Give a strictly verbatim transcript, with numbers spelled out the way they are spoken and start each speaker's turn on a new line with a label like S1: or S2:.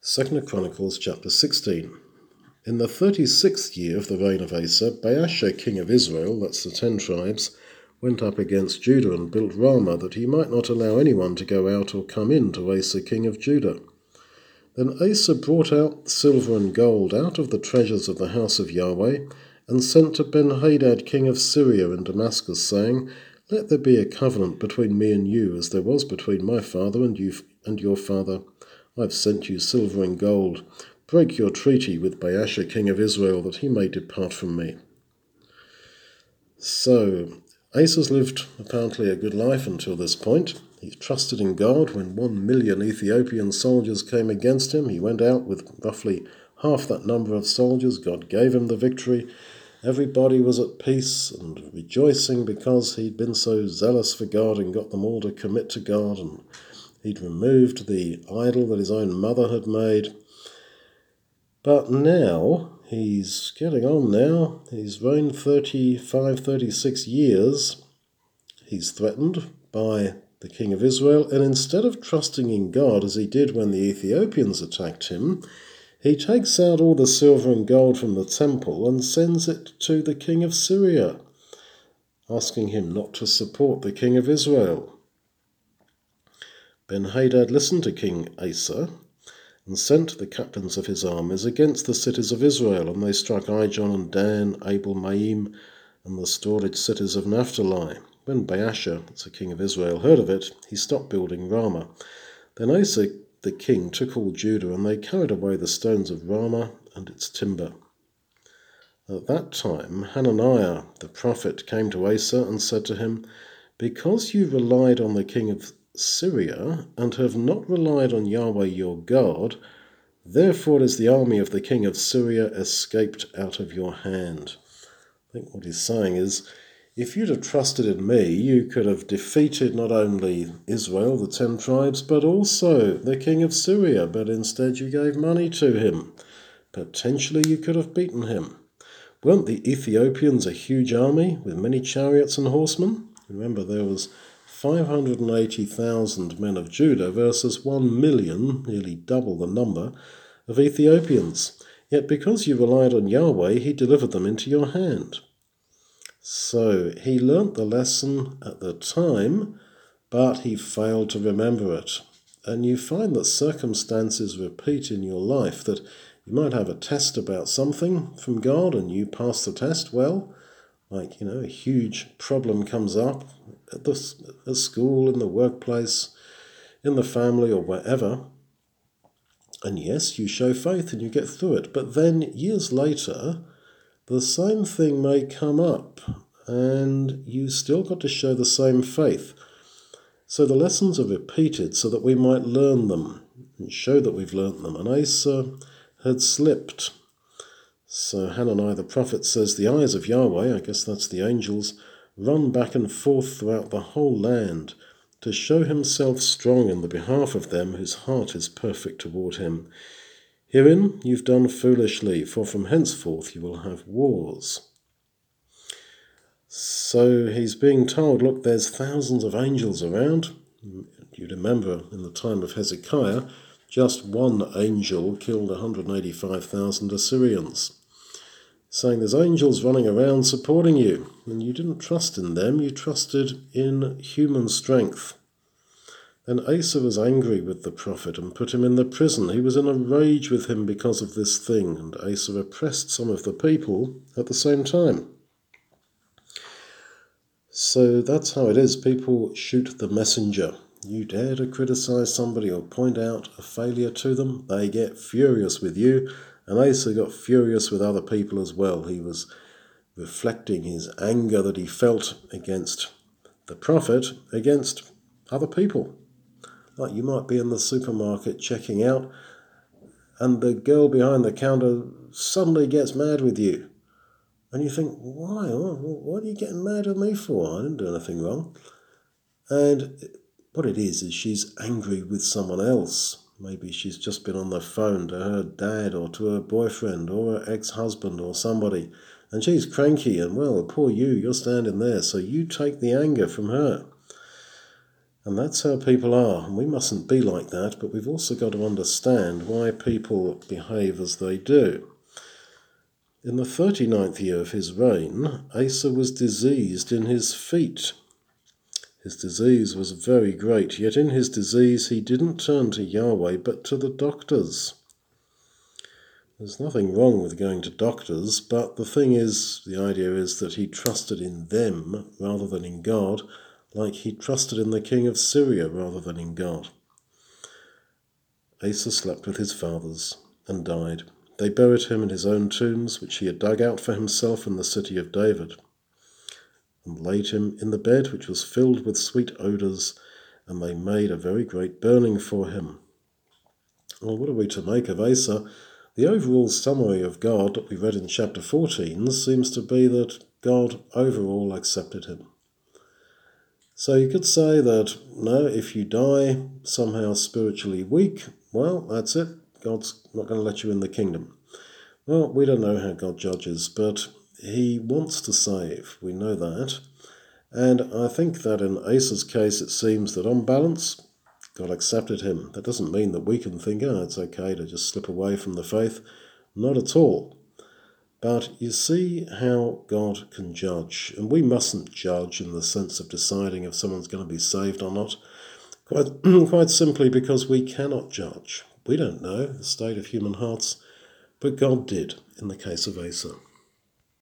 S1: Second Chronicles chapter sixteen. In the thirty-sixth year of the reign of Asa, Baasha king of Israel, that's the ten tribes, went up against Judah and built Ramah, that he might not allow anyone to go out or come in to Asa king of Judah. Then Asa brought out silver and gold out of the treasures of the house of Yahweh, and sent to Ben-Hadad king of Syria in Damascus, saying, Let there be a covenant between me and you, as there was between my father and you and your father. I have sent you silver and gold. Break your treaty with Baasha king of Israel, that he may depart from me. So, Asa's lived apparently a good life until this point. He trusted in God. When one million Ethiopian soldiers came against him, he went out with roughly half that number of soldiers. God gave him the victory. Everybody was at peace and rejoicing because he'd been so zealous for God and got them all to commit to God, and he'd removed the idol that his own mother had made. But now, he's getting on now. He's reigned thirty-five, thirty-six years. He's threatened by the king of Israel, and instead of trusting in God as he did when the Ethiopians attacked him, he takes out all the silver and gold from the temple and sends it to the king of Syria, asking him not to support the king of Israel. Ben-Hadad listened to King Asa and sent the captains of his armies against the cities of Israel, and they struck Ijon and Dan, Abel-Maim, and the storage cities of Naphtali. When Baasha, that's the king of Israel, heard of it, he stopped building Ramah. Then Asa the king took all Judah, and they carried away the stones of Ramah and its timber. At that time Hananiah the prophet came to Asa and said to him, Because you relied on the king of Syria, and have not relied on Yahweh your God, therefore is the army of the king of Syria escaped out of your hand. I think what he's saying is, if you'd have trusted in me, you could have defeated not only Israel, the ten tribes, but also the king of Syria, but instead you gave money to him. Potentially you could have beaten him. Weren't the Ethiopians a huge army with many chariots and horsemen? Remember, there was five hundred eighty thousand men of Judah versus one million, nearly double the number, of Ethiopians. Yet because you relied on Yahweh, he delivered them into your hand. So he learnt the lesson at the time, but he failed to remember it. And you find that circumstances repeat in your life, that you might have a test about something from God and you pass the test well. Like, you know, a huge problem comes up at the at school, in the workplace, in the family, or wherever. And yes, you show faith and you get through it. But then years later, the same thing may come up and you still got to show the same faith. So the lessons are repeated so that we might learn them and show that we've learnt them. And Asa had slipped. So Hananiah the prophet says, the eyes of Yahweh, I guess that's the angels, run back and forth throughout the whole land to show himself strong in the behalf of them whose heart is perfect toward him. Herein you've done foolishly, for from henceforth you will have wars. So he's being told, look, there's thousands of angels around. You remember in the time of Hezekiah, just one angel killed one hundred eighty-five thousand Assyrians. Saying there's angels running around supporting you, and you didn't trust in them, you trusted in human strength. Then Asa was angry with the prophet and put him in the prison. He was in a rage with him because of this thing, and Asa oppressed some of the people at the same time. So that's how it is. People shoot the messenger. You dare to criticize somebody or point out a failure to them, they get furious with you. And Asa got furious with other people as well. He was reflecting his anger that he felt against the prophet, against other people. Like you might be in the supermarket checking out, and the girl behind the counter suddenly gets mad with you. And you think, why? What are you getting mad with me for? I didn't do anything wrong. And what it is, is she's angry with someone else. Maybe she's just been on the phone to her dad or to her boyfriend or her ex-husband or somebody, and she's cranky, and well, poor you, you're standing there, so you take the anger from her. And that's how people are. And we mustn't be like that, but we've also got to understand why people behave as they do. In the thirty-ninth year of his reign, Asa was diseased in his feet. His disease was very great, yet in his disease he didn't turn to Yahweh but to the doctors. There's nothing wrong with going to doctors, but the thing is, the idea is that he trusted in them rather than in God, like he trusted in the king of Syria rather than in God. Asa slept with his fathers and died. They buried him in his own tombs, which he had dug out for himself in the city of David, and laid him in the bed which was filled with sweet odours, and they made a very great burning for him. Well, what are we to make of Asa? The overall summary of God that we read in chapter fourteen seems to be that God overall accepted him. So you could say that, no, if you die somehow spiritually weak, well, that's it. God's not going to let you in the kingdom. Well, we don't know how God judges, but he wants to save. We know that. And I think that in Asa's case, it seems that on balance, God accepted him. That doesn't mean that we can think, oh, it's okay to just slip away from the faith. Not at all. But you see how God can judge. And we mustn't judge in the sense of deciding if someone's going to be saved or not. Quite, quite simply because we cannot judge. We don't know the state of human hearts, but God did in the case of Asa.